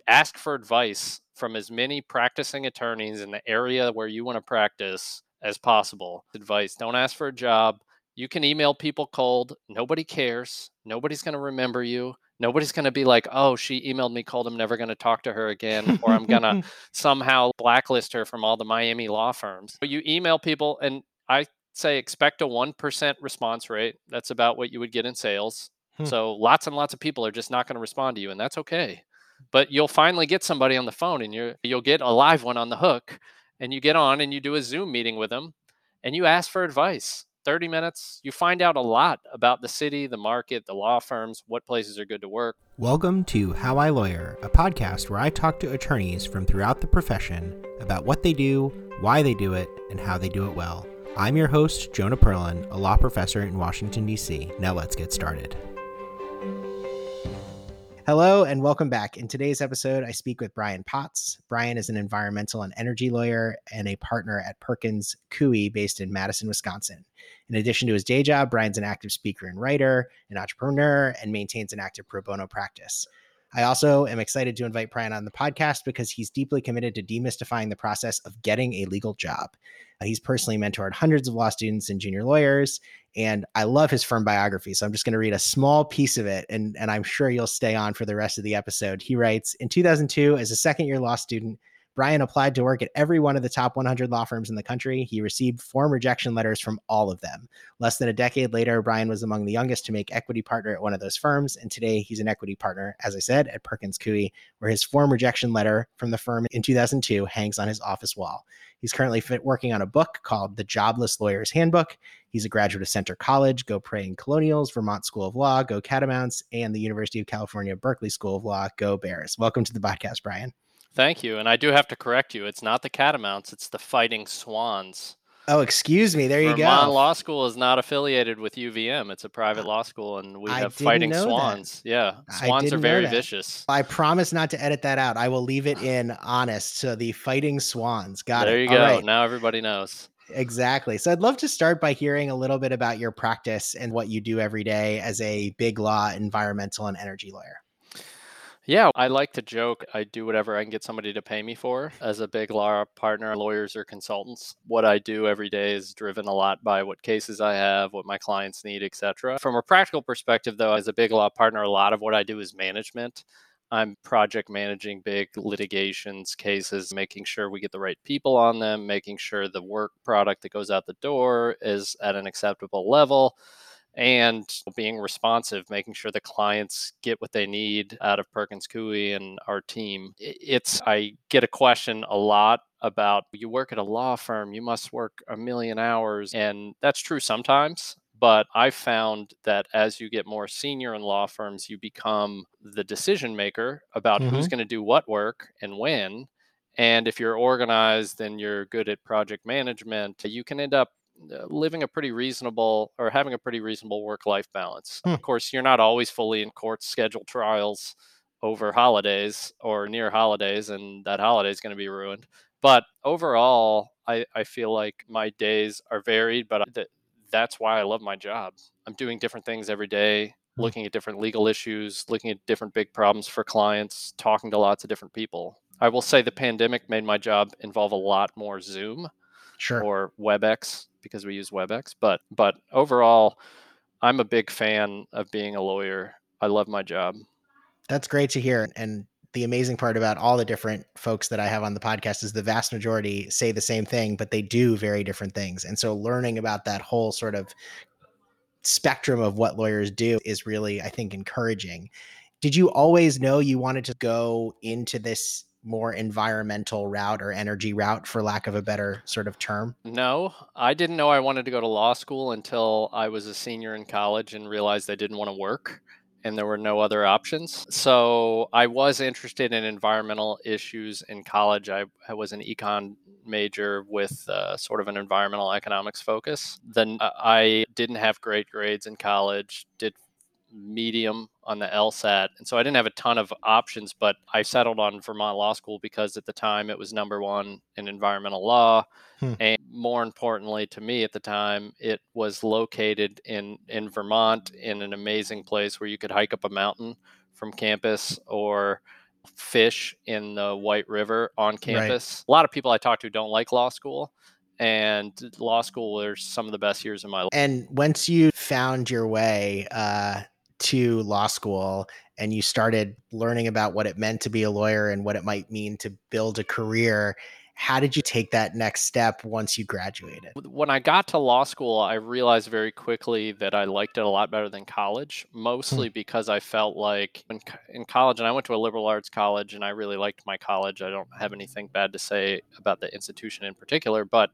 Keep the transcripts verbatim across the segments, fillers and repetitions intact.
ask for advice from as many practicing attorneys in the area where you want to practice as possible. Advice. Don't ask for a job. You can email people cold. Nobody cares. Nobody's going to remember you. Nobody's going to be like, oh, she emailed me cold. I'm never going to talk to her again, or I'm going to somehow blacklist her from all the Miami law firms. But you email people, and I say expect a one percent response rate. That's about what you would get in sales. Hmm. So lots and lots of people are just not going to respond to you, and that's okay. But you'll finally get somebody on the phone, and you're, you'll get a live one on the hook, and you get on and you do a Zoom meeting with them, and you ask for advice. thirty minutes, you find out a lot about the city, the market, the law firms, what places are good to work. Welcome to How I Lawyer, a podcast where I talk to attorneys from throughout the profession about what they do, why they do it, and how they do it well. I'm your host, Jonah Perlin, a law professor in Washington, D C. Now let's get started. Hello and welcome back. In today's episode, I speak with Brian Potts. Brian is an environmental and energy lawyer and a partner at Perkins Coie based in Madison, Wisconsin. In addition to his day job, Brian's an active speaker and writer, an entrepreneur, and maintains an active pro bono practice. I also am excited to invite Brian on the podcast because he's deeply committed to demystifying the process of getting a legal job. Uh, he's personally mentored hundreds of law students and junior lawyers, and I love his firm biography. So I'm just going to read a small piece of it, and, and I'm sure you'll stay on for the rest of the episode. He writes, in two thousand two, as a second-year law student, Brian applied to work at every one of the top one hundred law firms in the country. He received form rejection letters from all of them. Less than a decade later, Brian was among the youngest to make equity partner at one of those firms. And today he's an equity partner, as I said, at Perkins Coie, where his form rejection letter from the firm in two thousand two hangs on his office wall. He's currently fit working on a book called The Jobless Lawyer's Handbook. He's a graduate of Centre College, Go Praying Colonials, Vermont School of Law, Go Catamounts, and the University of California, Berkeley School of Law, Go Bears. Welcome to the podcast, Brian. Thank you. And I do have to correct you. It's not the Catamounts, it's the Fighting Swans. Oh, excuse me. There you Vermont go. Law School is not affiliated with U V M. It's a private law school, and we I have didn't Fighting know that. Swans. Yeah, I swans are didn't know very that. vicious. I promise not to edit that out. I will leave it in honest. So the Fighting Swans. Got There it. you All go. right. Now everybody knows. Exactly. So I'd love to start by hearing a little bit about your practice and what you do every day as a big law, environmental, and energy lawyer. Yeah, I like to joke. I do whatever I can get somebody to pay me for as a big law partner, lawyers or consultants. What I do every day is driven a lot by what cases I have, what my clients need, et cetera. From a practical perspective, though, as a big law partner, a lot of what I do is management. I'm project managing big litigations, cases, making sure we get the right people on them, making sure the work product that goes out the door is at an acceptable level, and being responsive, making sure the clients get what they need out of Perkins Coie and our team. It's, I get a question a lot about, you work at a law firm, you must work a million hours. And that's true sometimes. But I found that as you get more senior in law firms, you become the decision maker about Mm-hmm. who's going to do what work and when. And if you're organized and you're good at project management, you can end up living a pretty reasonable or having a pretty reasonable work-life balance. Hmm. Of course, you're not always fully in court, scheduled trials over holidays or near holidays, and that holiday is going to be ruined. But overall, I, I feel like my days are varied, but th- that's why I love my job. I'm doing different things every day, Hmm. looking at different legal issues, looking at different big problems for clients, talking to lots of different people. I will say the pandemic made my job involve a lot more Zoom Sure. or WebEx, because we use WebEx. But but overall, I'm a big fan of being a lawyer. I love my job. That's great to hear. And the amazing part about all the different folks that I have on the podcast is the vast majority say the same thing, but they do very different things. And so learning about that whole sort of spectrum of what lawyers do is really, I think, encouraging. Did you always know you wanted to go into this more environmental route or energy route, for lack of a better sort of term? No, I didn't know I wanted to go to law school until I was a senior in college and realized I didn't want to work and there were no other options. So I was interested in environmental issues in college. I, I was an econ major with uh, sort of an environmental economics focus. Then uh, I didn't have great grades in college, did medium on the LSAT. And so I didn't have a ton of options, but I settled on Vermont Law School because at the time it was number one in environmental law. Hmm. And more importantly to me at the time, it was located in, in Vermont in an amazing place where you could hike up a mountain from campus or fish in the White River on Right. campus. A lot of people I talk to don't like law school, and law school were some of the best years of my life. And once you found your way uh, to law school and you started learning about what it meant to be a lawyer and what it might mean to build a career, how did you take that next step once you graduated? When I got to law school, I realized very quickly that I liked it a lot better than college, mostly because I felt like in, co- in college, and I went to a liberal arts college and I really liked my college. I don't have anything bad to say about the institution in particular, but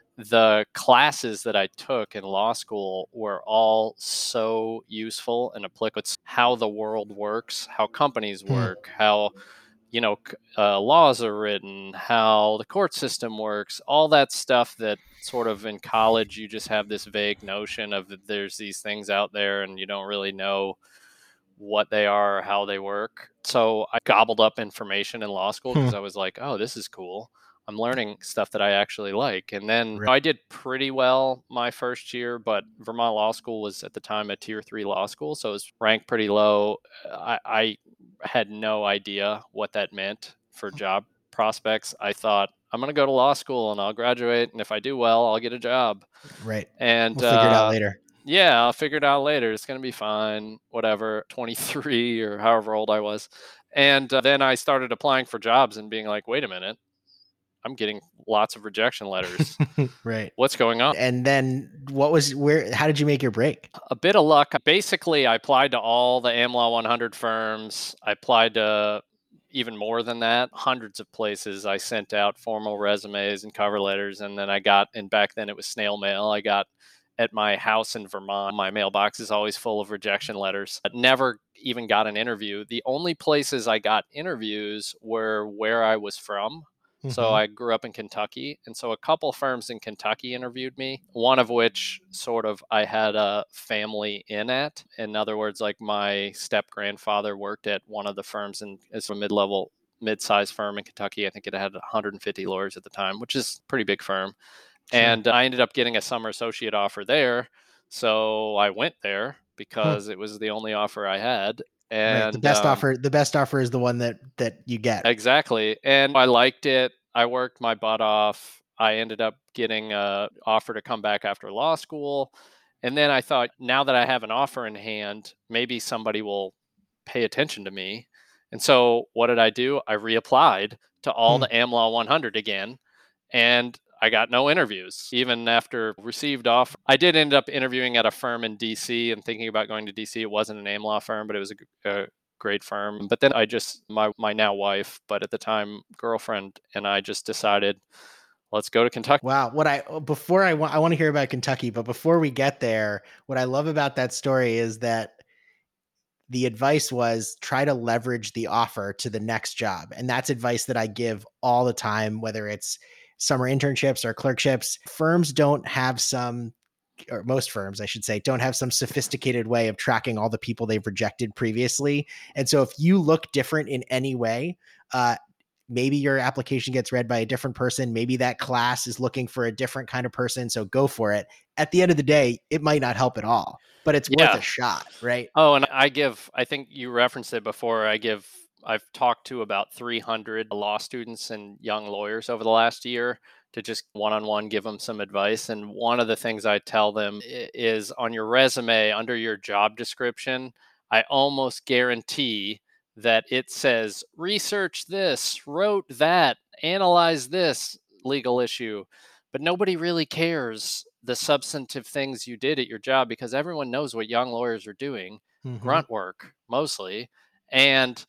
the classes that I took in law school were all so useful and applicable. It's how the world works, how companies Hmm. work, how you know c- uh, laws are written, how the court system works, all that stuff that sort of in college you just have this vague notion of that there's these things out there and you don't really know what they are or how they work. So I gobbled up information in law school Hmm. because I was like, oh, this is cool. I'm learning stuff that I actually like. And then Right. I did pretty well my first year, but Vermont Law School was at the time a tier three law school. So it was ranked pretty low. I, I had no idea what that meant for job prospects. I thought, I'm going to go to law school and I'll graduate. And if I do well, I'll get a job. Right. And We'll figure it out uh, later. yeah, I'll figure it out later. It's going to be fine, whatever, twenty-three or however old I was. And uh, then I started applying for jobs and being like, wait a minute, I'm getting lots of rejection letters. Right. What's going on? And then what was where how did you make your break? A bit of luck. Basically, I applied to all the AmLaw one hundred firms. I applied to even more than that, hundreds of places. I sent out formal resumes and cover letters. And then I got, and back then it was snail mail. I got at my house in Vermont. My mailbox is always full of rejection letters. I never even got an interview. The only places I got interviews were where I was from. So Mhm. I grew up in Kentucky. And so a couple firms in Kentucky interviewed me, one of which sort of I had a family in at. In other words, like my step grandfather worked at one of the firms and it's a mid level, mid sized firm in Kentucky. I think it had one hundred fifty lawyers at the time, which is a pretty big firm. Sure. And I ended up getting a summer associate offer there. So I went there Hmm. because it was the only offer I had. Right. And The best um, offer the best offer is the one that that you get. exactly. And I liked it. I worked my butt off. I ended up getting an offer to come back after law school. And then I thought, now that I have an offer in hand, maybe somebody will pay attention to me. And so what did I do? I reapplied to all Hmm. the AmLaw one hundred again. And I got no interviews, even after received offer. I did end up interviewing at a firm in D C and thinking about going to D C. It wasn't an AmLaw firm, but it was a, a great firm. But then I just, my, my now wife, but at the time girlfriend, and I just decided, let's go to Kentucky. Wow. What I before I want I want to hear about Kentucky, but before we get there, what I love about that story is that the advice was try to leverage the offer to the next job. And that's advice that I give all the time, whether it's summer internships or clerkships. Firms don't have some, or most firms, I should say, don't have some sophisticated way of tracking all the people they've rejected previously. And so if you look different in any way, uh, maybe your application gets read by a different person. Maybe that class is looking for a different kind of person. So go for it. At the end of the day, it might not help at all, but it's worth Yeah. a shot, right? Oh, and I give, I think you referenced it before. I give, I've talked to about three hundred law students and young lawyers over the last year to just one on one give them some advice. And one of the things I tell them i- is on your resume, under your job description, I almost guarantee that it says research this, wrote that, analyze this legal issue. But nobody really cares the substantive things you did at your job because everyone knows what young lawyers are doing, Mhm. grunt work mostly. And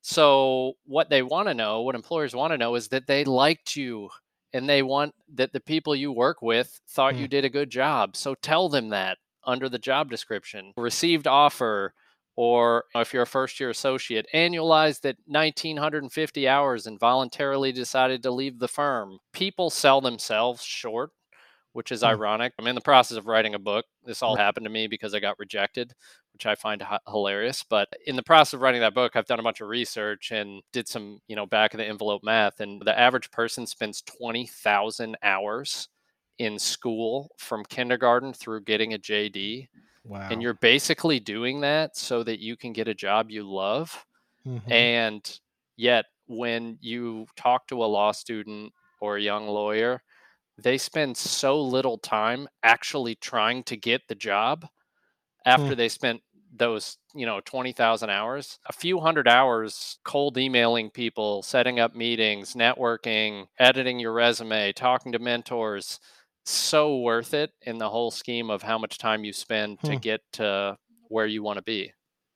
so what they want to know, what employers want to know is that they liked you and they want that the people you work with thought Hmm. you did a good job. So tell them that under the job description. Received offer, or if you're a first year associate, annualized at one thousand nine hundred fifty hours and voluntarily decided to leave the firm. People sell themselves short, which is Hmm. ironic. I'm in the process of writing a book. This all Right. happened to me because I got rejected, which I find h- hilarious. But in the process of writing that book, I've done a bunch of research and did some, you know, back of the envelope math. And the average person spends twenty thousand hours in school from kindergarten through getting a J D. Wow. And you're basically doing that so that you can get a job you love. Mhm. And Yet when you talk to a law student or a young lawyer, they spend so little time actually trying to get the job Hmm. after they spent those, you know, twenty thousand hours. A few hundred hours cold emailing people, setting up meetings, networking, editing your resume, talking to mentors, so worth it in the whole scheme of how much time you spend to Hmm. get to where you want to be.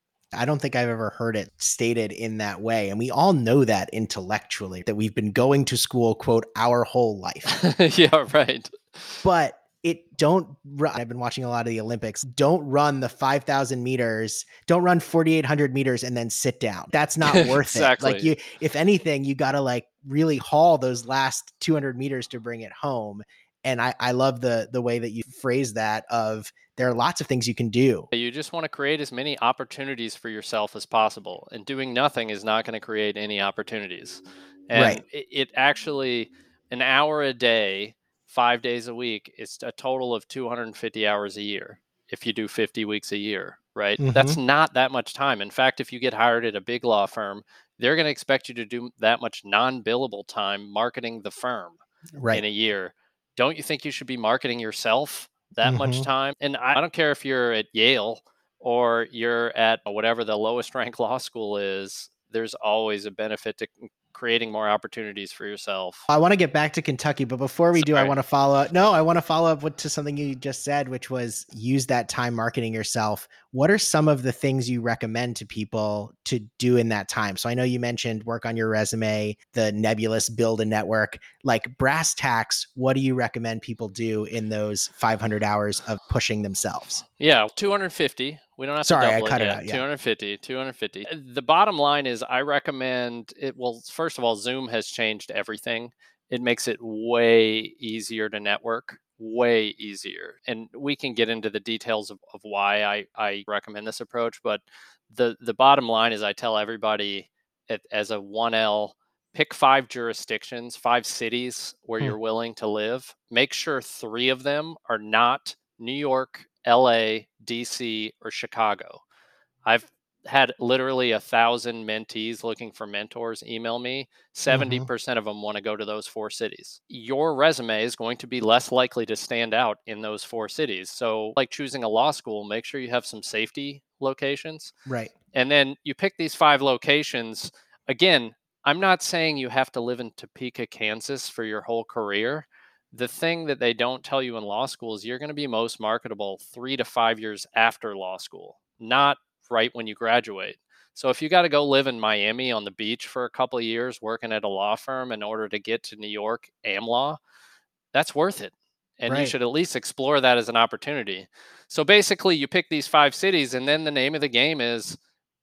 I don't think I've ever heard it stated in that way. And we all know that intellectually, that we've been going to school, quote, our whole life. Yeah, right. But it don't run. I've been watching a lot of the Olympics. Don't run the five thousand meters. Don't run forty-eight hundred meters and then sit down. That's not worth it. Like Exactly. you, if anything, you got to like really haul those last two hundred meters to bring it home. And I, I love the the way that you phrase that of there are lots of things you can do. You just want to create as many opportunities for yourself as possible, and doing nothing is not going to create any opportunities. And Right. it, it actually, an hour a day, five days a week, it's a total of two hundred fifty hours a year if you do fifty weeks a year, right? That's Mm-hmm. not that much time. In fact, if you get hired at a big law firm, they're going to expect you to do that much non-billable time marketing the firm in Right. a year. Don't you think you should be marketing yourself that much Mm-hmm. time? And I don't care if you're at Yale or you're at whatever the lowest ranked law school is, there's always a benefit to creating more opportunities for yourself. I want to get back to Kentucky, but before we do, I Sorry. want to follow up. No, I want to follow up with, to something you just said, which was use that time marketing yourself. What are some of the things you recommend to people to do in that time? So I know you mentioned work on your resume, the nebulous build a network, like brass tacks. What do you recommend people do in those five hundred hours of pushing themselves? Yeah, two hundred fifty. We don't have Sorry, to I double it cut it yet. out. Yeah. two hundred fifty, two hundred fifty. The bottom line is I recommend it. Well, first of all, Zoom has changed everything. It makes it way easier to network, way easier. And we can get into the details of, of why I, I recommend this approach. But the, the bottom line is I tell everybody it, as a one L, pick five jurisdictions, five cities where Hmm. you're willing to live. Make sure three of them are not New York, L A, D C, or Chicago. I've had literally a thousand mentees looking for mentors email me. seventy percent Mm-hmm. of them want to go to those four cities. Your resume is going to be less likely to stand out in those four cities. So, like choosing a law school, make sure you have some safety locations. Right. And then you pick these five locations. Again, I'm not saying you have to live in Topeka, Kansas for your whole career. The thing that they don't tell you in law school is you're going to be most marketable three to five years after law school, not right when you graduate. So if you got to go live in Miami on the beach for a couple of years working at a law firm in order to get to New York, AmLaw, that's worth it. And you Right. should at least explore that as an opportunity. So basically, you pick these five cities, and then the name of the game is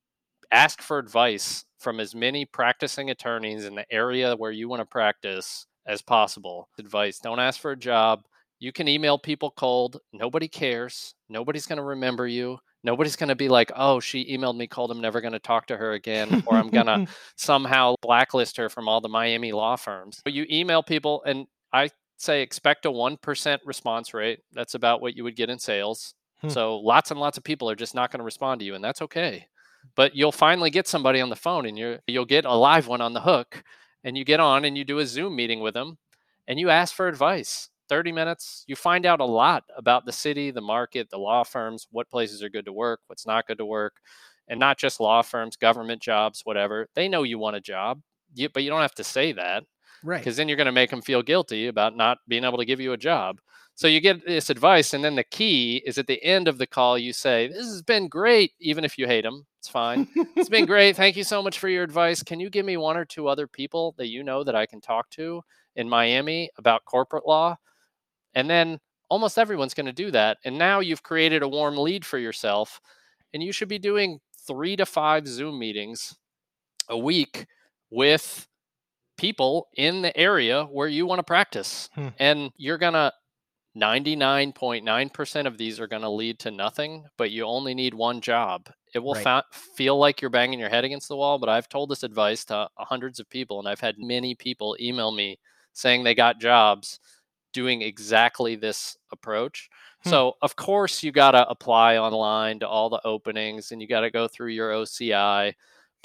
ask for advice from as many practicing attorneys in the area where you want to practice as possible. Advice. Don't ask for a job. You can email people cold. Nobody cares. Nobody's going to remember you. Nobody's going to be like, oh, she emailed me cold. I'm never going to talk to her again. Or I'm going to somehow blacklist her from all the Miami law firms. But you email people, and I say expect a one percent response rate. That's about what you would get in sales. Hmm. So lots and lots of people are just not going to respond to you, and that's okay. But you'll finally get somebody on the phone, and you're, you'll get a live one on the hook, and you get on and you do a Zoom meeting with them, and you ask for advice. thirty minutes, you find out a lot about the city, the market, the law firms, what places are good to work, what's not good to work, and not just law firms, government jobs, whatever. They know you want a job, you, but you don't have to say that, Right. because then you're going to make them feel guilty about not being able to give you a job. So you get this advice, and then the key is at the end of the call, you say, this has been great, even if you hate them. It's fine. It's been great. Thank you so much for your advice. Can you give me one or two other people that you know that I can talk to in Miami about corporate law? And then almost everyone's going to do that. And now you've created a warm lead for yourself, and you should be doing three to five Zoom meetings a week with people in the area where you want to practice. Hmm. And you're going to ninety-nine point nine percent of these are going to lead to nothing, but you only need one job. It will Right. fa- feel like you're banging your head against the wall, but I've told this advice to hundreds of people, and I've had many people email me saying they got jobs doing exactly this approach. Hmm. So, of course, you got to apply online to all the openings, and you got to go through your O C I, but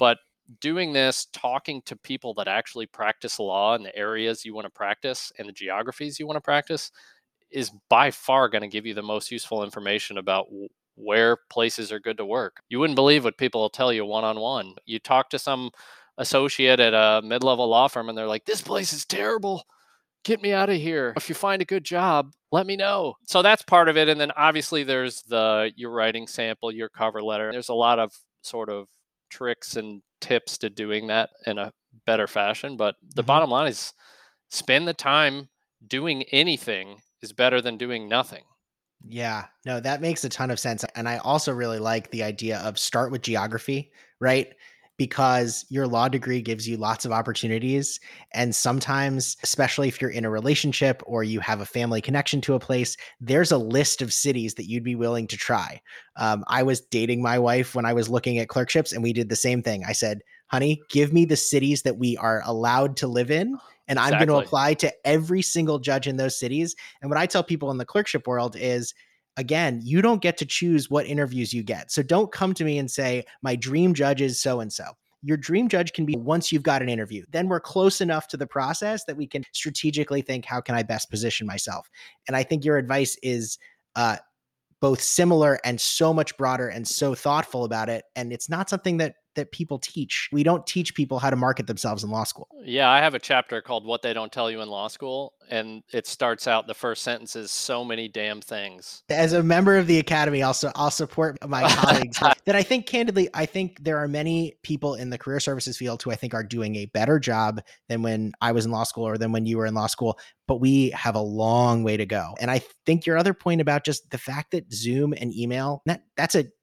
doing this, talking to people that actually practice law in the areas you want to practice and the geographies you want to practice is by far going to give you the most useful information about w- where places are good to work. You wouldn't believe what people will tell you one on one. You talk to some associate at a mid level law firm and they're like, this place is terrible. Get me out of here. If you find a good job, let me know. So that's part of it. And then obviously there's the your writing sample, your cover letter. There's a lot of sort of tricks and tips to doing that in a better fashion. But the Mhm. bottom line is spend the time doing anything is better than doing nothing. Yeah, no, that makes a ton of sense. And I also really like the idea of start with geography, right? Because your law degree gives you lots of opportunities. And sometimes, especially if you're in a relationship or you have a family connection to a place, there's a list of cities that you'd be willing to try. Um, I was dating my wife when I was looking at clerkships, and we did the same thing. I said, honey, give me the cities that we are allowed to live in. And I'm going to Exactly. apply to every single judge in those cities. And what I tell people in the clerkship world is, again, you don't get to choose what interviews you get. So don't come to me and say, my dream judge is so and so. Your dream judge can be once you've got an interview. Then we're close enough to the process that we can strategically think, how can I best position myself? And I think your advice is uh, both similar and so much broader and so thoughtful about it. And it's not something that that people teach. We don't teach people how to market themselves in law school. Yeah, I have a chapter called What They Don't Tell You in Law School. And it starts out the first sentence is so many damn things. As a member of the academy, also I'll support my colleagues that I think candidly, I think there are many people in the career services field who I think are doing a better job than when I was in law school or than when you were in law school, but we have a long way to go. And I think your other point about just the fact that Zoom and email, that that's a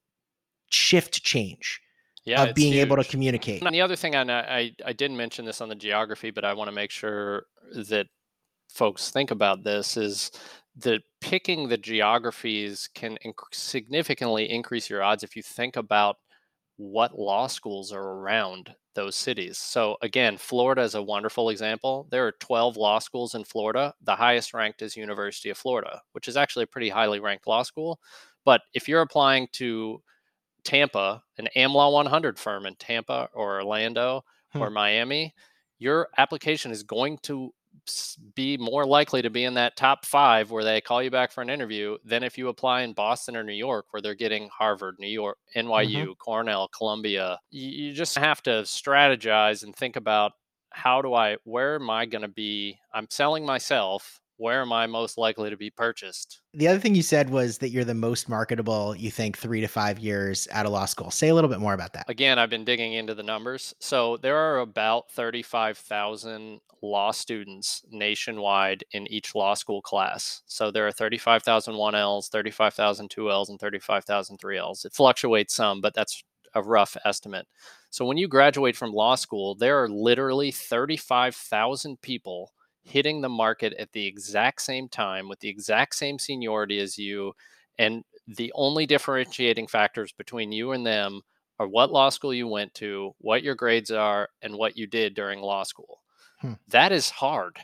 shift change Yeah, of it's being able to huge. communicate. And the other thing, I, I, I didn't mention this on the geography, but I want to make sure that folks think about this is that picking the geographies can inc- significantly increase your odds if you think about what law schools are around those cities. So again, Florida is a wonderful example. There are twelve law schools in Florida. The highest ranked is University of Florida, which is actually a pretty highly ranked law school. But if you're applying to Tampa, an AmLaw one hundred firm in Tampa or Orlando Hmm. or Miami, your application is going to be more likely to be in that top five where they call you back for an interview than if you apply in Boston or New York where they're getting Harvard, New York, Mm-hmm. N Y U, Cornell, Columbia. You just have to strategize and think about how do I, where am I going to be? I'm selling myself. Where am I most likely to be purchased? The other thing you said was that you're the most marketable, you think, three to five years out of law school. Say a little bit more about that. Again, I've been digging into the numbers. So there are about thirty-five thousand law students nationwide in each law school class. So there are thirty-five thousand one Ls, thirty-five thousand two Ls, and thirty-five thousand three Ls. It fluctuates some, but that's a rough estimate. So when you graduate from law school, there are literally thirty-five thousand people hitting the market at the exact same time with the exact same seniority as you. And the only differentiating factors between you and them are what law school you went to, what your grades are, and what you did during law school. Hmm. That is hard.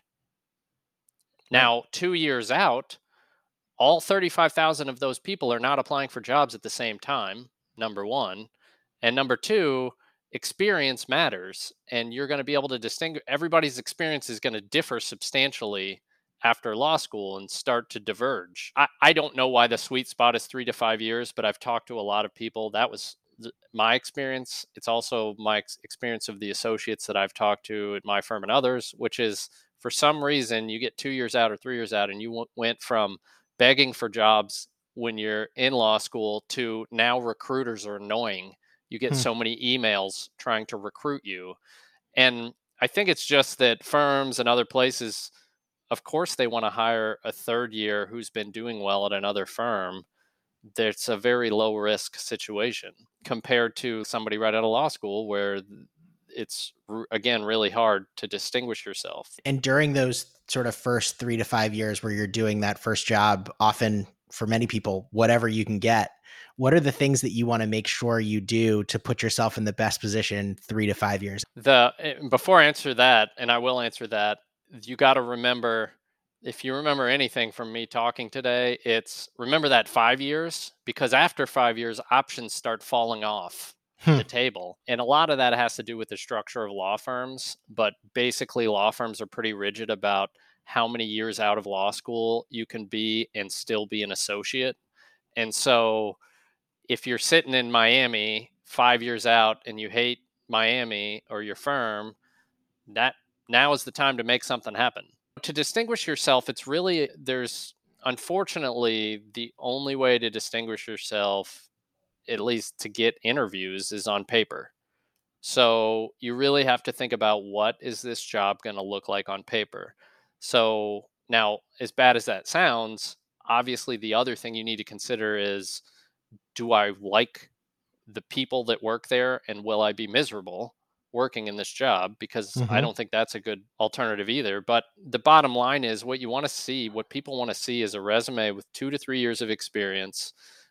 Right. Now, two years out, all thirty-five thousand of those people are not applying for jobs at the same time, number one. And number two, experience matters. And you're going to be able to distinguish, everybody's experience is going to differ substantially after law school and start to diverge. I, I don't know why the sweet spot is three to five years, but I've talked to a lot of people. That was th- my experience. It's also my ex- experience of the associates that I've talked to at my firm and others, which is for some reason you get two years out or three years out and you w- went from begging for jobs when you're in law school to now recruiters are annoying. You get Hmm. so many emails trying to recruit you. And I think it's just that firms and other places, of course, they want to hire a third year who's been doing well at another firm. That's a very low risk situation compared to somebody right out of law school where it's, again, really hard to distinguish yourself. And during those sort of first three to five years where you're doing that first job, often for many people, whatever you can get, what are the things that you want to make sure you do to put yourself in the best position three to five years? The before I answer that, and I will answer that, you got to remember, if you remember anything from me talking today, it's remember that five years because after five years, options start falling off. Hmm. the table. And a lot of that has to do with the structure of law firms. But basically, law firms are pretty rigid about how many years out of law school you can be and still be an associate. And so if you're sitting in Miami five years out and you hate Miami or your firm, that now is the time to make something happen. To distinguish yourself, it's really, there's unfortunately the only way to distinguish yourself, at least to get interviews, is on paper. So you really have to think about, what is this job going to look like on paper? So now, as bad as that sounds, obviously the other thing you need to consider is, do I like the people that work there, and will I be miserable working in this job? Because I Mm-hmm. don't think that's a good alternative either. But the bottom line is, what you want to see, what people want to see, is a resume with two to three years of experience,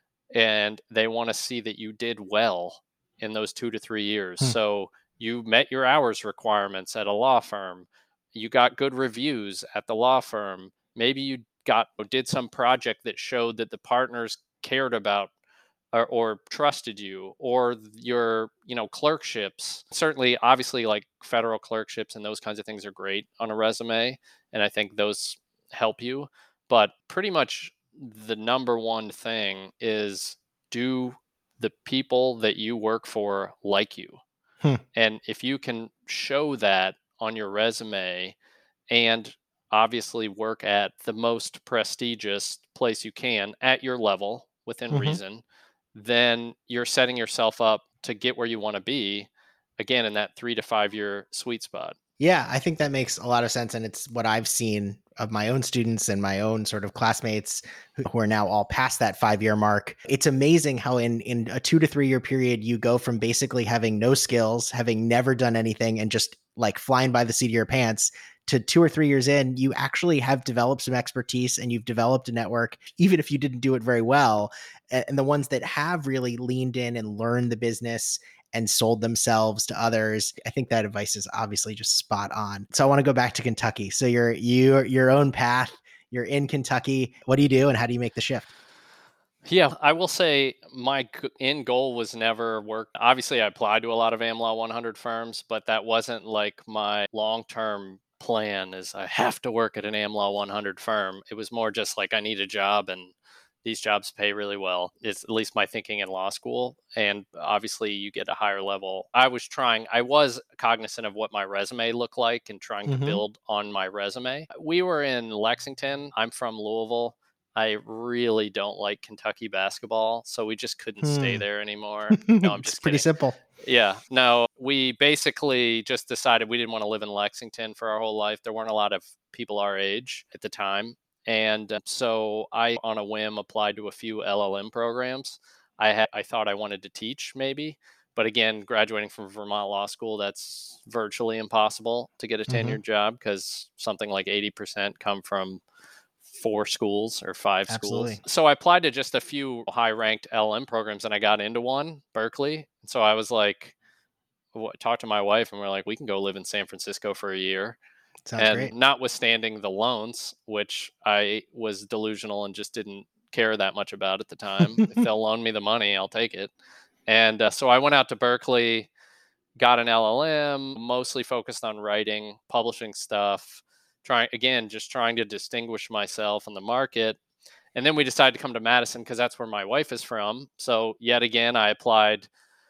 and they want to see that you did well in those two to three years. Hmm. So you met your hours requirements at a law firm, you got good reviews at the law firm, maybe you got did some project that showed that the partners cared about, or, or trusted you, or your, you know, clerkships. Certainly, obviously, like federal clerkships and those kinds of things are great on a resume, and I think those help you. But pretty much the number one thing is, do the people that you work for like you? Hmm. And if you can show that on your resume, and obviously work at the most prestigious place you can at your level within Mm-hmm. reason, then you're setting yourself up to get where you want to be, again, in that three to five year sweet spot. Yeah, I think that makes a lot of sense. And it's what I've seen of my own students and my own sort of classmates who, who are now all past that five year mark. It's amazing how in, in a two to three year period, you go from basically having no skills, having never done anything, and just like flying by the seat of your pants, to two or three years in, you actually have developed some expertise and you've developed a network, even if you didn't do it very well. And the ones that have really leaned in and learned the business and sold themselves to others, I think that advice is obviously just spot on. So I want to go back to Kentucky. So you're you your own path. You're in Kentucky. What do you do, and how do you make the shift? Yeah, I will say my g- end goal was never work. Obviously, I applied to a lot of AmLaw one hundred firms, but that wasn't like my long term plan, is I have to work at an AmLaw one hundred firm. It was more just like, I need a job, and these jobs pay really well. It's at least my thinking in law school. And obviously, you get a higher level. I was trying, I was cognizant of what my resume looked like and trying to Mm-hmm. build on my resume. We were in Lexington. I'm from Louisville. I really don't like Kentucky basketball, so we just couldn't stay Hmm. there anymore. No, I'm It's just pretty kidding. simple. Yeah, no, we basically just decided we didn't want to live in Lexington for our whole life. There weren't a lot of people our age at the time. And uh, so I, on a whim, applied to a few L L M programs. I had, I thought I wanted to teach, maybe. But again, graduating from Vermont Law School, that's virtually impossible to get a Mm-hmm. tenured job, because something like eighty percent come from four schools or five schools. Absolutely. So I applied to just a few high ranked L L M programs, and I got into one, Berkeley. And so I was like, w- talked to my wife, and we are like, we can go live in San Francisco for a year. Sounds And great. notwithstanding the loans, which I was delusional and just didn't care that much about at the time, if they'll loan me the money, I'll take it. And uh, so I went out to Berkeley, got an L L M, mostly focused on writing, publishing stuff, trying, again, just trying to distinguish myself in the market. And then we decided to come to Madison because that's where my wife is from. So yet again, I applied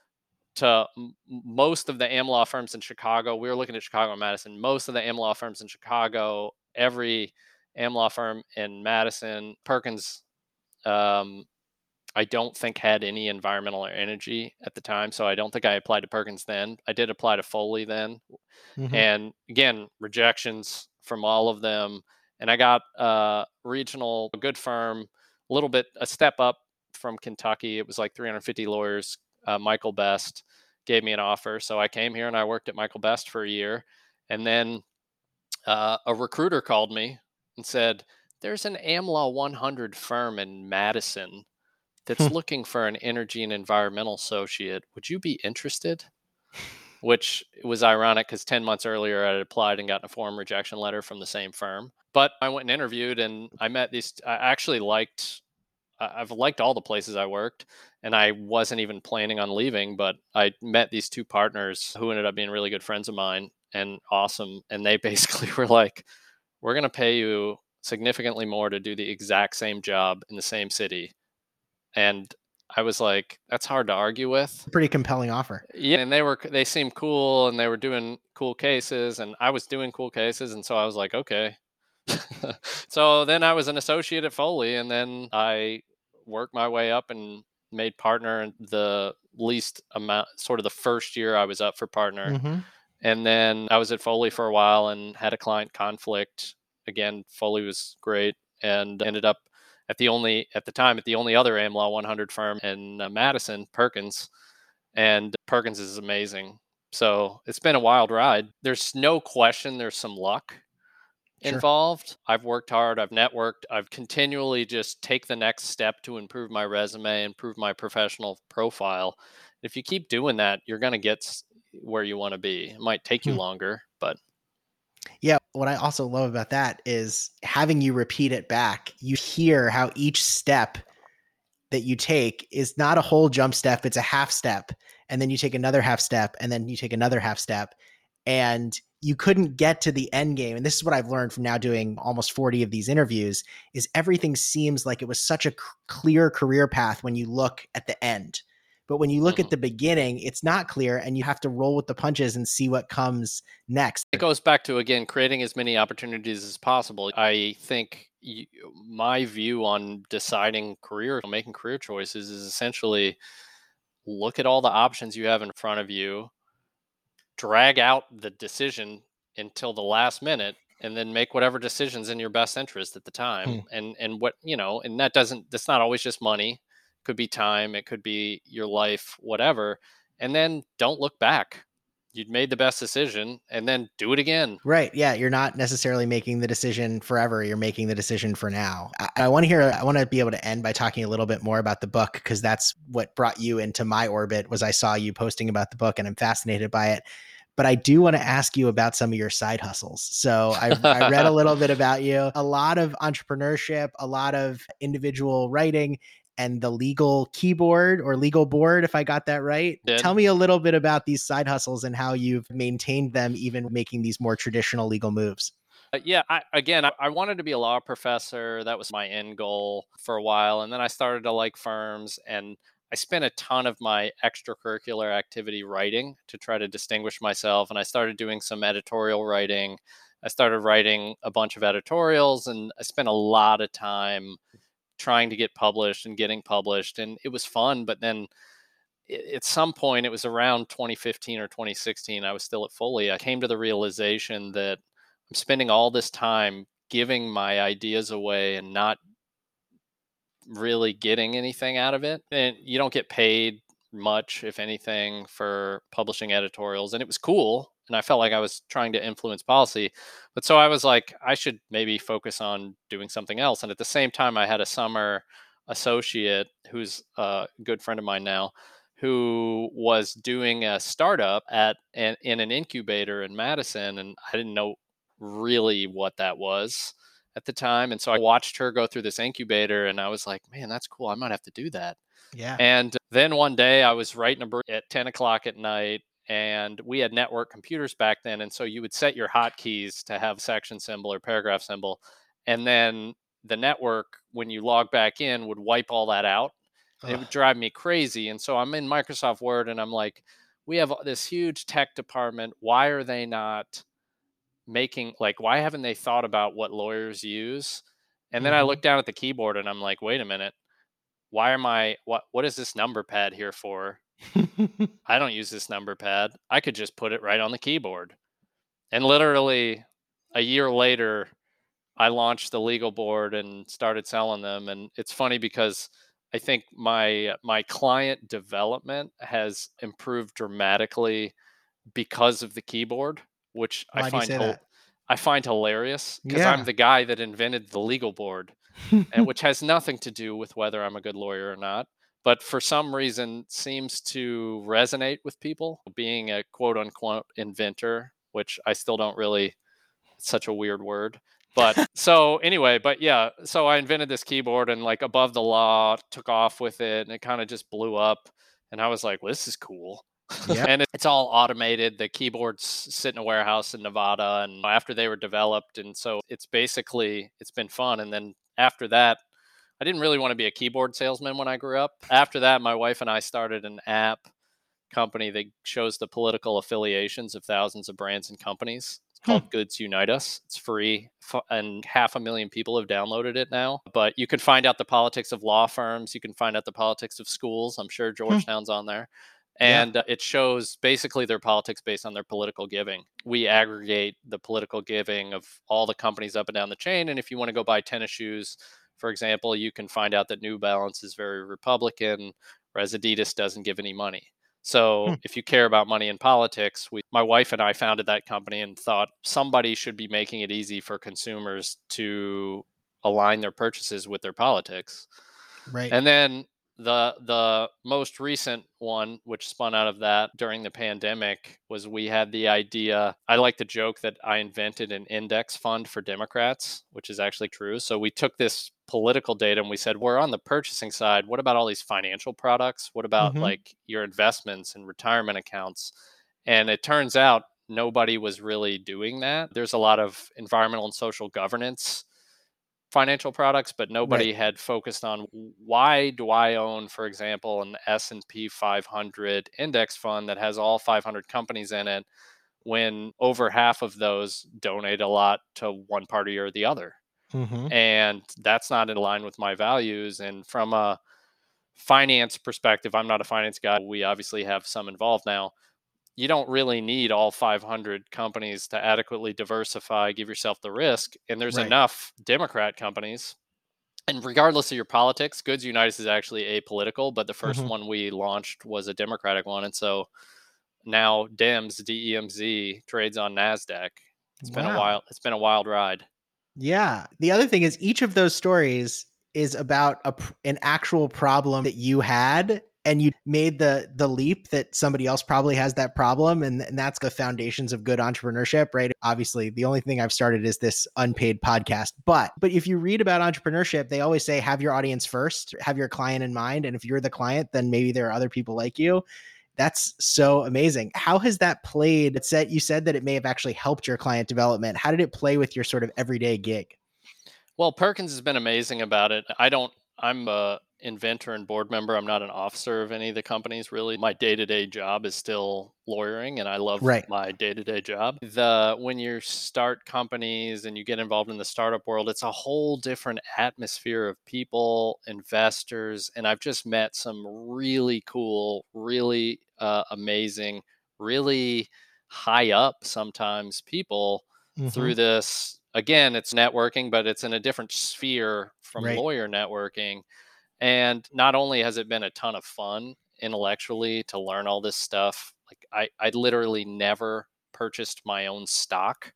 to m- most of the AmLaw firms in Chicago. We were looking at Chicago and Madison. Most of the AmLaw firms in Chicago, every AmLaw firm in Madison, Perkins, um, I don't think had any environmental or energy at the time. So I don't think I applied to Perkins then. I did apply to Foley then. Mm-hmm. And again, rejections from all of them. And I got a regional, a good firm, a little bit, a step up from Kentucky. It was like three hundred fifty lawyers. Uh, Michael Best gave me an offer. So I came here and I worked at Michael Best for a year. And then uh, a recruiter called me and said, there's an AmLaw one hundred firm in Madison that's looking for an energy and environmental associate. Would you be interested? Which was ironic because ten months earlier I had applied and gotten a form rejection letter from the same firm. But I went and interviewed, and I met these. I actually liked I- I've liked all the places I worked, and I wasn't even planning on leaving, but I met these two partners who ended up being really good friends of mine and awesome. And they basically were like, we're going to pay you significantly more to do the exact same job in the same city. And I was like, that's hard to argue with. Pretty compelling offer. Yeah, and they were they seemed cool, and they were doing cool cases, and I was doing cool cases, and so I was like, okay. So then I was an associate at Foley, and then I worked my way up and made partner in the least amount, sort of the first year I was up for partner. Mm-hmm. And then I was at Foley for a while and had a client conflict. Again, Foley was great and ended up at the only, at the time, at the only other AmLaw one hundred firm in uh, Madison, Perkins. And Perkins is amazing. So it's been a wild ride. There's no question there's some luck Sure. involved. I've worked hard. I've networked. I've continually just take the next step to improve my resume, improve my professional profile. If you keep doing that, you're going to get s- where you want to be. It might take you Hmm. longer, but Yeah. What I also love about that is having you repeat it back. You hear how each step that you take is not a whole jump step, it's a half step. And then you take another half step, and then you take another half step. And you couldn't get to the end game. And this is what I've learned from now doing almost forty of these interviews is everything seems like it was such a c- clear career path when you look at the end. But when you look mhm. at the beginning, it's not clear, and you have to roll with the punches and see what comes next. It goes back to, again, creating as many opportunities as possible. I think y- my view on deciding career, making career choices is essentially look at all the options you have in front of you, drag out the decision until the last minute, and then make whatever decisions in your best interest at the time. Hmm. And and what, you know, and that doesn't that's not always just money. It could be time, it could be your life, whatever. And then don't look back. You'd made the best decision, and then do it again. Right. Yeah. You're not necessarily making the decision forever. You're making the decision for now. I, I want to hear, I want to be able to end by talking a little bit more about the book, because that's what brought you into my orbit was I saw you posting about the book and I'm fascinated by it. But I do want to ask you about some of your side hustles. So I, I read a little bit about you, a lot of entrepreneurship, a lot of individual writing, and the legal keyboard or legal board, if I got that right. Did. Tell me a little bit about these side hustles and how you've maintained them, even making these more traditional legal moves. Uh, yeah, I, again, I, I wanted to be a law professor. That was my end goal for a while. And then I started to like firms, and I spent a ton of my extracurricular activity writing to try to distinguish myself. And I started doing some editorial writing. I started writing a bunch of editorials, and I spent a lot of time trying to get published and getting published. And it was fun. But then i- at some point, it was around twenty fifteen or twenty sixteen, I was still at Foley. I came to the realization that I'm spending all this time giving my ideas away and not really getting anything out of it. And you don't get paid much, if anything, for publishing editorials. And it was cool. And I felt like I was trying to influence policy. But so I was like, I should maybe focus on doing something else. And at the same time, I had a summer associate who's a good friend of mine now, who was doing a startup at an, in an incubator in Madison. And I didn't know really what that was at the time. And so I watched her go through this incubator, and I was like, man, that's cool. I might have to do that. Yeah. And then one day I was writing a brief at ten o'clock at night, and we had network computers back then. And so you would set your hotkeys to have section symbol or paragraph symbol. And then the network, when you log back in, would wipe all that out. And it Ugh. would drive me crazy. And so I'm in Microsoft Word, and I'm like, we have this huge tech department. Why are they not making, like, why haven't they thought about what lawyers use? And then I Mhm. look down at the keyboard, and I'm like, wait a minute, why am I what what is this number pad here for? I don't use this number pad. I could just put it right on the keyboard. And literally a year later, I launched the legal board and started selling them. And it's funny because I think my my client development has improved dramatically because of the keyboard, which I Why do you find say hil- that? I find hilarious because I'm Yeah. the guy that invented the legal board, and which has nothing to do with whether I'm a good lawyer or not. But for some reason, seems to resonate with people. Being a quote unquote inventor, which I still don't really. It's such a weird word. But so anyway, but yeah, so I invented this keyboard and like Above the Law took off with it and it kind of just blew up. And I was like, well, this is cool. Yep. And it- it's all automated. The keyboards sit in a warehouse in Nevada and after they were developed. And so it's basically, it's been fun. And then after that, I didn't really want to be a keyboard salesman when I grew up. After that, my wife and I started an app company that shows the political affiliations of thousands of brands and companies. It's called Goods Unite Us. It's free, and half a million people have downloaded it now. But you can find out the politics of law firms. You can find out the politics of schools. I'm sure Georgetown's on there. And Yeah. uh, it shows basically their politics based on their political giving. We aggregate the political giving of all the companies up and down the chain. And if you want to go buy tennis shoes, for example, you can find out that New Balance is very Republican, whereas Adidas doesn't give any money. So Hmm. if you care about money in politics, we, my wife and I founded that company and thought somebody should be making it easy for consumers to align their purchases with their politics. Right. And then the the most recent one, which spun out of that during the pandemic, was we had the idea. I like to joke that I invented an index fund for Democrats, which is actually true. So we took this political data and we said, we're on the purchasing side. What about all these financial products? What about Mhm. like your investments and retirement accounts? And it turns out nobody was really doing that. There's a lot of environmental and social governance financial products, but nobody Right. had focused on why do I own, for example, an S and P five hundred index fund that has all five hundred companies in it when over half of those donate a lot to one party or the other. Mhm. And that's not in line with my values. And from a finance perspective, I'm not a finance guy. We obviously have some involved now. You don't really need all five hundred companies to adequately diversify, give yourself the risk. And there's Right. enough Democrat companies. And regardless of your politics, Goods United is actually apolitical, but the first Mhm. one we launched was a Democratic one. And so now Dems, D E M Z, trades on NASDAQ. It's been a Wow. wild, it's been a wild ride. Yeah. The other thing is each of those stories is about a pr- an actual problem that you had and you made the the leap that somebody else probably has that problem, and, and that's the foundations of good entrepreneurship, right? Obviously, the only thing I've started is this unpaid podcast. But but if you read about entrepreneurship, they always say have your audience first, have your client in mind, and if you're the client, then maybe there are other people like you. That's so amazing. How has that played? It said you said that it may have actually helped your client development. How did it play with your sort of everyday gig? Well, Perkins has been amazing about it. I don't, I'm a inventor and board member. I'm not an officer of any of the companies really. My day-to-day job is still lawyering and I love Right. my day-to-day job. The when you start companies and you get involved in the startup world, it's a whole different atmosphere of people, investors, and I've just met some really cool, really uh, amazing, really high up sometimes people Mm-hmm. through this. Again, it's networking, but it's in a different sphere from Right. lawyer networking. And not only has it been a ton of fun intellectually to learn all this stuff, like I, I literally never purchased my own stock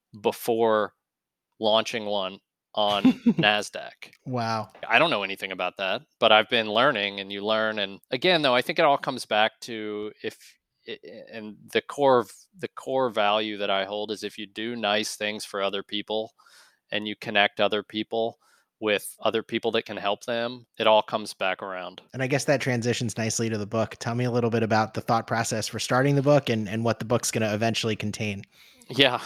before launching one on NASDAQ. Wow. I don't know anything about that, but I've been learning and you learn. And again, though, I think it all comes back to if, and the core, the core value that I hold is if you do nice things for other people and you connect other people with other people that can help them, it all comes back around. And I guess that transitions nicely to the book. Tell me a little bit about the thought process for starting the book and, and what the book's going to eventually contain. Yeah.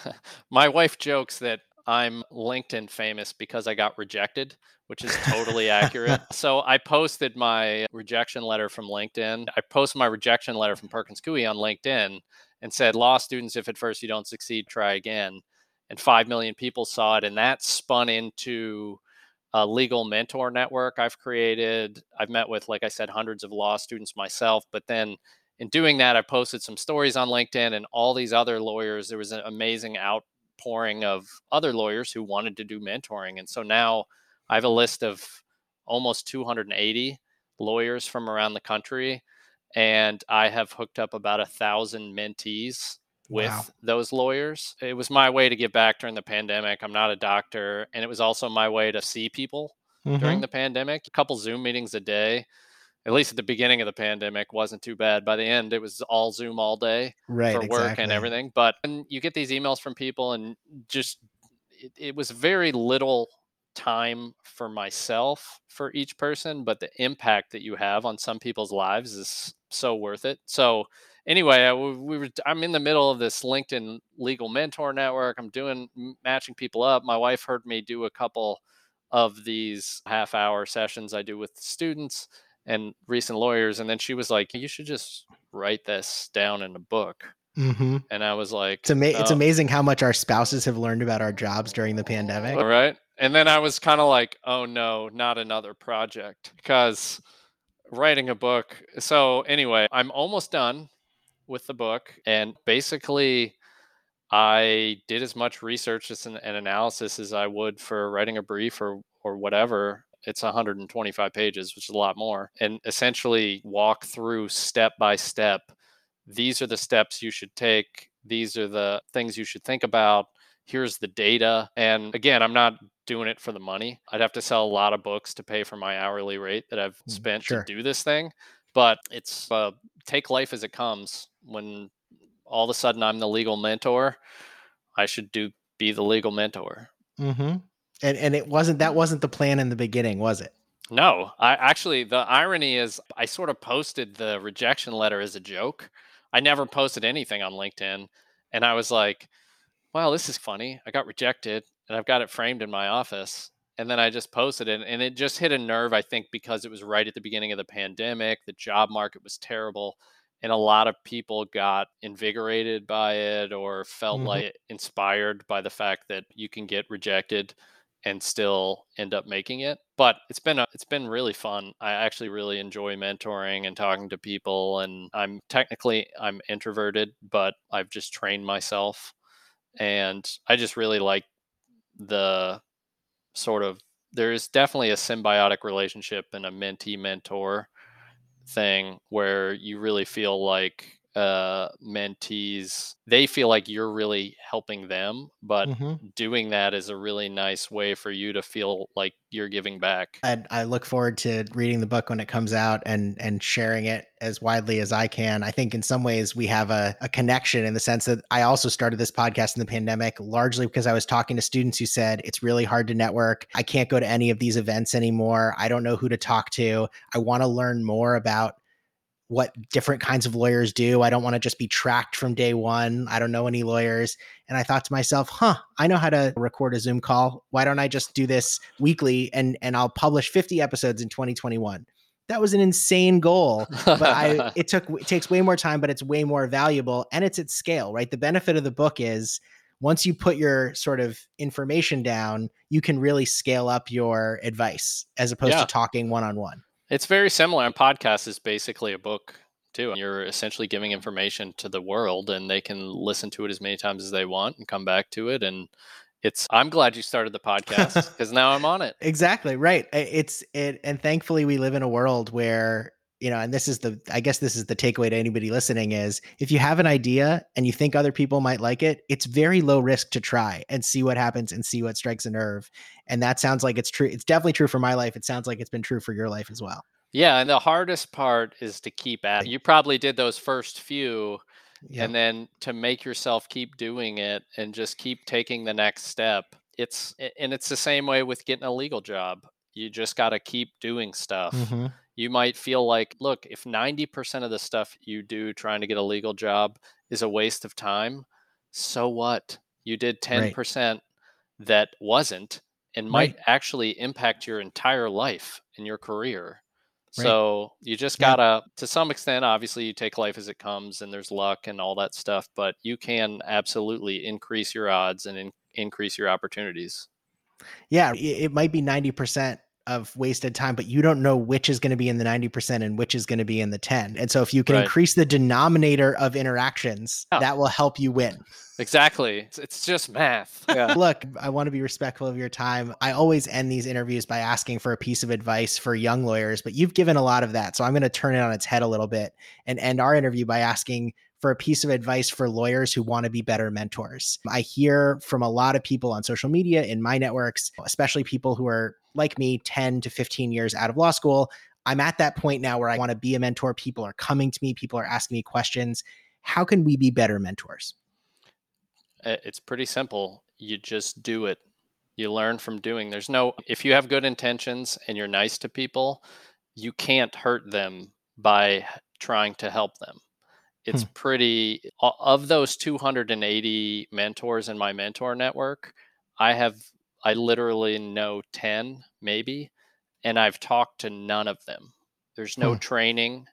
My wife jokes that I'm LinkedIn famous because I got rejected, which is totally accurate. So I posted my rejection letter from LinkedIn. I posted my rejection letter from Perkins Coie on LinkedIn and said, law students, if at first you don't succeed, try again. And five million people saw it. And that spun into a legal mentor network I've created. I've met with, like I said, hundreds of law students myself, but then in doing that, I posted some stories on LinkedIn and all these other lawyers. There was an amazing outpouring of other lawyers who wanted to do mentoring. And so now I have a list of almost two hundred eighty lawyers from around the country. And I have hooked up about a thousand mentees Wow. with those lawyers. It was my way to give back during the pandemic. I'm not a doctor. And it was also my way to see people during Mm-hmm. the pandemic. A couple Zoom meetings a day, at least at the beginning of the pandemic, wasn't too bad. By the end, it was all Zoom all day Right. for work and Exactly. everything. But and you get these emails from people and just it, it was very little time for myself for each person, but the impact that you have on some people's lives is so worth it. So anyway, I, we were, I'm in the middle of this LinkedIn Legal Mentor Network. I'm doing matching people up. My wife heard me do a couple of these half hour sessions I do with students and recent lawyers. And then she was like, you should just write this down in a book. Mm-hmm. And I was like, it's, ama- oh. it's amazing how much our spouses have learned about our jobs during the pandemic. All right. And then I was kind of like, oh no, not another project, because writing a book. So anyway, I'm almost done with the book. And basically, I did as much research and analysis as I would for writing a brief or, or whatever. It's one hundred twenty-five pages, which is a lot more. And essentially walk through step by step. These are the steps you should take. These are the things you should think about. Here's the data. And again, I'm not doing it for the money. I'd have to sell a lot of books to pay for my hourly rate that I've spent Sure. to do this thing. But it's uh, take life as it comes. When all of a sudden I'm the legal mentor, I should do be the legal mentor. Mm-hmm. And and it wasn't that wasn't the plan in the beginning, was it? No, I actually, the irony is I sort of posted the rejection letter as a joke. I never posted anything on LinkedIn. And I was like, wow, this is funny. I got rejected and I've got it framed in my office. And then I just posted it, and it just hit a nerve, I think, because it was right at the beginning of the pandemic. The job market was terrible. And a lot of people got invigorated by it or felt Mhm. like inspired by the fact that you can get rejected and still end up making it. But it's been a, it's been really fun. I actually really enjoy mentoring and talking to people. And I'm technically I'm introverted, but I've just trained myself, and I just really like the sort of there is definitely a symbiotic relationship and a mentee mentor thing where you really feel like uh mentees, they feel like you're really helping them, but Mhm. doing that is a really nice way for you to feel like you're giving back. I, I look forward to reading the book when it comes out and and sharing it as widely as I can. I think in some ways we have a, a connection in the sense that I also started this podcast in the pandemic largely because I was talking to students who said it's really hard to network. I can't go to any of these events anymore. I don't know who to talk to. I want to learn more about what different kinds of lawyers do. I don't want to just be tracked from day one. I don't know any lawyers. And I thought to myself, huh, I know how to record a Zoom call. Why don't I just do this weekly and, and I'll publish fifty episodes in twenty twenty-one. That was an insane goal, but I, it took, it takes way more time, but it's way more valuable and it's at scale, right? The benefit of the book is once you put your sort of information down, you can really scale up your advice as opposed Yeah. to talking one-on-one. It's very similar. A podcast is basically a book too. You're essentially giving information to the world, and they can listen to it as many times as they want and come back to it. And it's, I'm glad you started the podcast because now I'm on it. Exactly. Right. It's it. And thankfully we live in a world where, you know, and this is the, I guess this is the takeaway to anybody listening is if you have an idea and you think other people might like it, it's very low risk to try and see what happens and see what strikes a nerve. And that sounds like it's true. It's definitely true for my life. It sounds like it's been true for your life as well. Yeah. And the hardest part is to keep at it. You probably did those first few, Yep. and then to make yourself keep doing it and just keep taking the next step. It's, and it's the same way with getting a legal job. You just got to keep doing stuff. Mm-hmm. You might feel like, look, if ninety percent of the stuff you do trying to get a legal job is a waste of time, so what? You did ten percent right. that wasn't and might right. actually impact your entire life and your career. Right. So you just gotta, yeah. to some extent, obviously you take life as it comes and there's luck and all that stuff, but you can absolutely increase your odds and in, increase your opportunities. Yeah, it, it might be ninety percent of wasted time, but you don't know which is going to be in the ninety percent and which is going to be in the ten. And so if you can right. increase the denominator of interactions, yeah. that will help you win. Exactly. It's, it's just math. Yeah. Look, I want to be respectful of your time. I always end these interviews by asking for a piece of advice for young lawyers, but you've given a lot of that. So I'm going to turn it on its head a little bit and end our interview by asking for a piece of advice for lawyers who want to be better mentors. I hear from a lot of people on social media in my networks, especially people who are like me, ten to fifteen years out of law school. I'm at that point now where I want to be a mentor. People are coming to me. People are asking me questions. How can we be better mentors? It's pretty simple. You just do it. You learn from doing. There's no, if you have good intentions and you're nice to people, you can't hurt them by trying to help them. It's Hmm. pretty, of those two hundred eighty mentors in my mentor network, I have, I literally know ten maybe, and I've talked to none of them. There's no Hmm. training.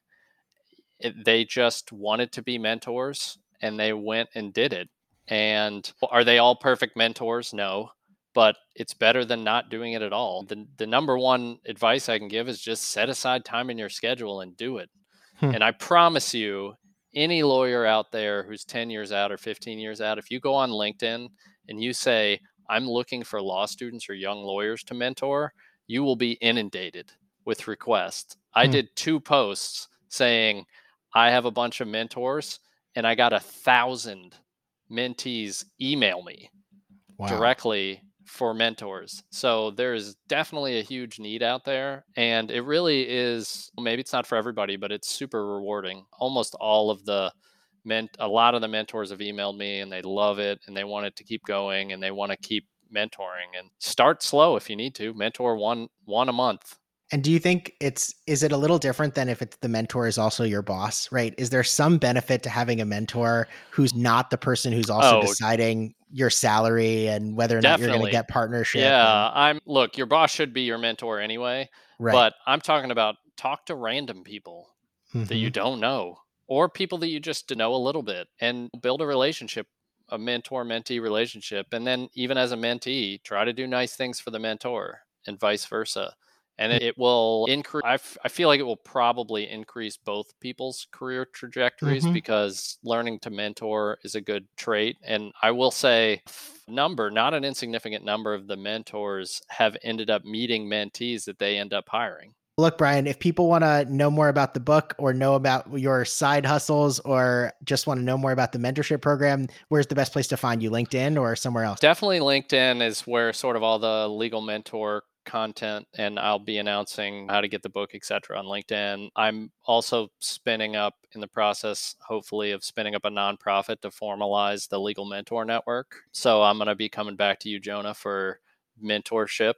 It, they just wanted to be mentors and they went and did it. And are they all perfect mentors? No, but it's better than not doing it at all. The, the number one advice I can give is just set aside time in your schedule and do it. Hmm. And I promise you, any lawyer out there who's ten years out or fifteen years out, if you go on LinkedIn and you say, I'm looking for law students or young lawyers to mentor, you will be inundated with requests. I Hmm. did two posts saying, I have a bunch of mentors, and I got a thousand mentees email me Wow. directly for mentors. So there's definitely a huge need out there. And it really is, maybe it's not for everybody, but it's super rewarding. Almost all of the ment, a lot of the mentors have emailed me and they love it and they want it to keep going and they want to keep mentoring. And start slow if you need to. Mentor one one a month. And do you think it's, is it a little different than if it's the mentor is also your boss, right? Is there some benefit to having a mentor who's not the person who's also Oh, deciding your salary and whether or not you're going to definitely. get partnership? Yeah, And, I'm look, your boss should be your mentor anyway, right. but I'm talking about talk to random people that you Mm-hmm. don't know or people that you just know a little bit and build a relationship, a mentor mentee relationship. And then even as a mentee, try to do nice things for the mentor and vice versa. And it will increase, I, f- I feel like it will probably increase both people's career trajectories Mm-hmm. because learning to mentor is a good trait. And I will say, number, not an insignificant number of the mentors have ended up meeting mentees that they end up hiring. Look, Brian, if people want to know more about the book or know about your side hustles or just want to know more about the mentorship program, where's the best place to find you? LinkedIn or somewhere else? Definitely LinkedIn is where sort of all the legal mentor content, and I'll be announcing how to get the book, et cetera on LinkedIn. I'm also spinning up in the process, hopefully, of spinning up a nonprofit to formalize the Legal Mentor Network. So I'm going to be coming back to you, Jonah, for mentorship.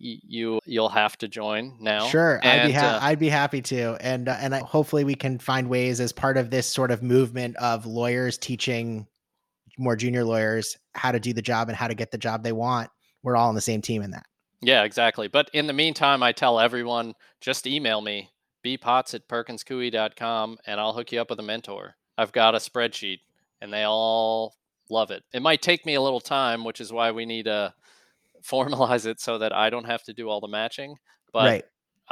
You you'll have to join now. Sure, I'd be And ha- uh, I'd be happy to, and uh, and I, hopefully we can find ways as part of this sort of movement of lawyers teaching more junior lawyers how to do the job and how to get the job they want. We're all on the same team in that. yeah, exactly. But in the meantime, I tell everyone just email me, bpots at perkins coie dot com, and I'll hook you up with a mentor. I've got a spreadsheet, and they all love it. It might take me a little time, which is why we need to formalize it so that I don't have to do all the matching. But Right.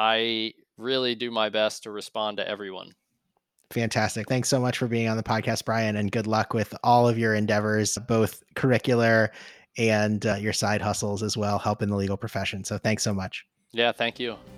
I really do my best to respond to everyone. Fantastic. Thanks so much for being on the podcast, Brian, and good luck with all of your endeavors, both curricular and uh, your side hustles as well, helping the legal profession. So thanks so much. Yeah, thank you.